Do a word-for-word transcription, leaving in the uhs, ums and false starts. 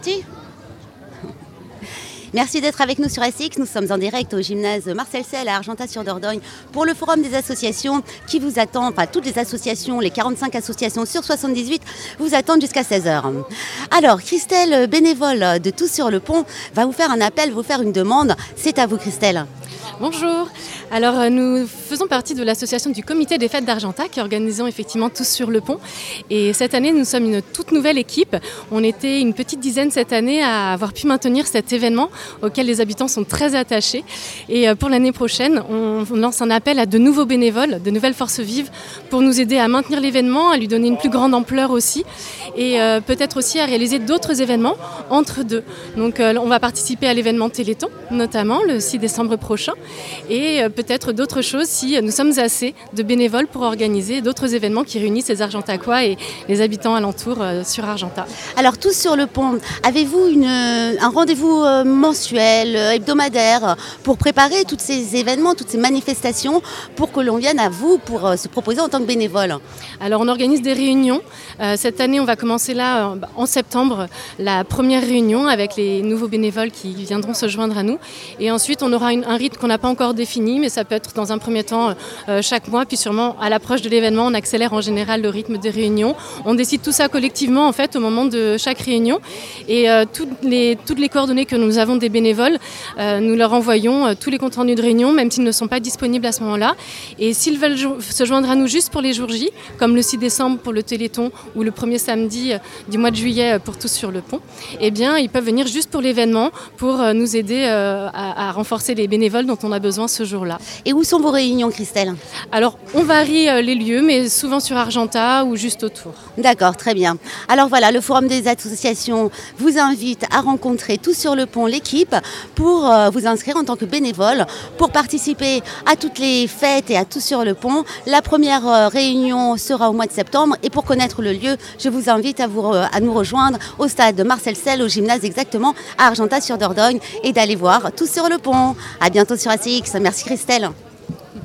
Si. Merci d'être avec nous sur S X. Nous sommes en direct au gymnase Marcel Sel à Argentat-sur-Dordogne pour le forum des associations qui vous attend, enfin toutes les associations, les quarante-cinq associations sur soixante-dix-huit vous attendent jusqu'à seize heures. Alors Christelle, bénévole de Tous sur le Pont, va vous faire un appel, vous faire une demande. C'est à vous Christelle. Bonjour, alors nous faisons partie de l'association du comité des fêtes d'Argentat qui organisons effectivement Tous sur le Pont et cette année nous sommes une toute nouvelle équipe. On était une petite dizaine cette année à avoir pu maintenir cet événement auquel les habitants sont très attachés et pour l'année prochaine on lance un appel à de nouveaux bénévoles, de nouvelles forces vives pour nous aider à maintenir l'événement, à lui donner une plus grande ampleur aussi et peut-être aussi à réaliser d'autres événements entre deux. Donc on va participer à l'événement Téléthon notamment le six décembre prochain et peut-être d'autres choses si nous sommes assez de bénévoles pour organiser d'autres événements qui réunissent les Argentacois et les habitants alentours sur Argentat. Alors Tous sur le Pont, avez-vous une, un rendez-vous mensuel, hebdomadaire pour préparer tous ces événements, toutes ces manifestations pour que l'on vienne à vous pour se proposer en tant que bénévole? Alors on organise des réunions. Euh, cette année on va commencer là en septembre la première réunion avec les nouveaux bénévoles qui viendront se joindre à nous et ensuite on aura une, un rythme qu'on n'a pas encore défini mais ça peut être dans un premier temps euh, chaque mois puis sûrement à l'approche de l'événement on accélère en général le rythme des réunions. On décide tout ça collectivement en fait au moment de chaque réunion et euh, toutes, les, toutes les coordonnées que nous avons des bénévoles euh, nous leur envoyons euh, tous les comptes rendus de réunion même s'ils ne sont pas disponibles à ce moment-là et s'ils veulent jo- se joindre à nous juste pour les jours J comme le six décembre pour le Téléthon ou le premier samedi euh, du mois de juillet pour Tous sur le Pont, eh bien ils peuvent venir juste pour l'événement pour euh, nous aider euh, à, à renforcer les bénévoles dont on a besoin ce jour-là. Et où sont vos réunions, Christelle? Alors, on varie euh, les lieux, mais souvent sur Argentat ou juste autour. D'accord, très bien. Alors voilà, le Forum des associations vous invite à rencontrer Tous sur le Pont, l'équipe, pour euh, vous inscrire en tant que bénévole, pour participer à toutes les fêtes et à Tous sur le Pont. La première euh, réunion sera au mois de septembre et pour connaître le lieu, je vous invite à, vous, euh, à nous rejoindre au stade Marcel Sel, au gymnase exactement, à Argentat-sur-Dordogne et d'aller voir Tous sur le Pont. À bientôt sur S X. Merci Christelle.